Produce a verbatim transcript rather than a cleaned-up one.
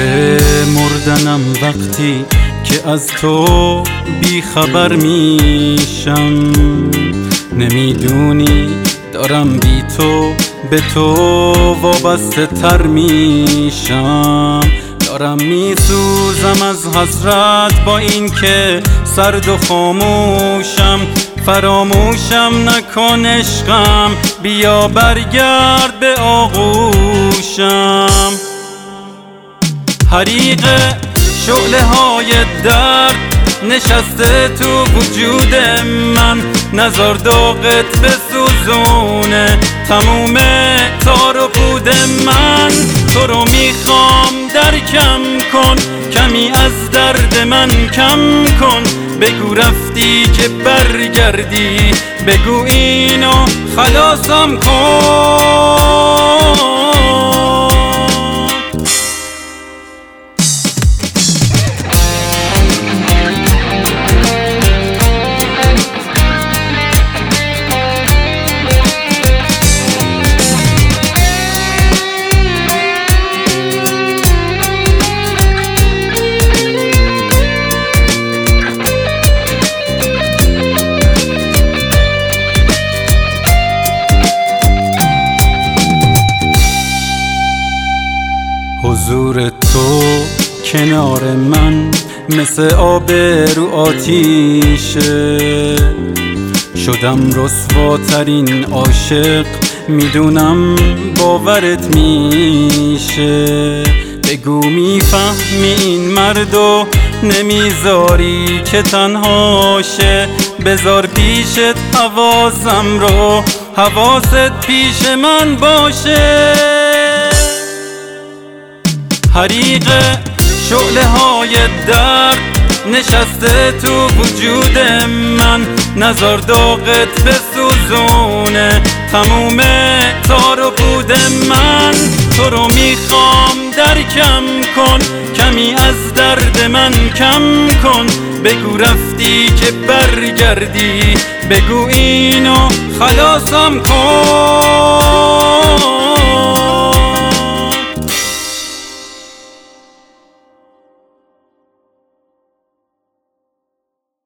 مردنم وقتی که از تو بی خبر میشم. نمیدونی دارم بی تو به تو وابسته تر میشم. دارم میسوزم از حسرت با این که سرد و خاموشم. فراموشم نکن عشقم، بیا برگرد به آغوشم. حریق شعله های درد نشسته تو وجود من، نزار داغت بسوزونه تموم تار و پود من. تو رو میخوام درکم کن، کمی از درد من کم کن. بگو رفتی که برگردی، بگو اینو خلاصم کن. حضور تو کنار من مثل آب رو آتیشه. شدم رسواترین عاشق، میدونم باورت میشه. بگو میفهمی این مردو نمیذاری که تنهاشه. بذار پیشت حواسم رو، حواست پیش من باشه. حریق شعله های درد نشسته تو وجود من، نزار داغت بسوزونه تموم تار و پود من. تو رو میخوام درکم کن، کمی از درد من کم کن. بگو رفتی که برگردی، بگو اینو خلاصم کن.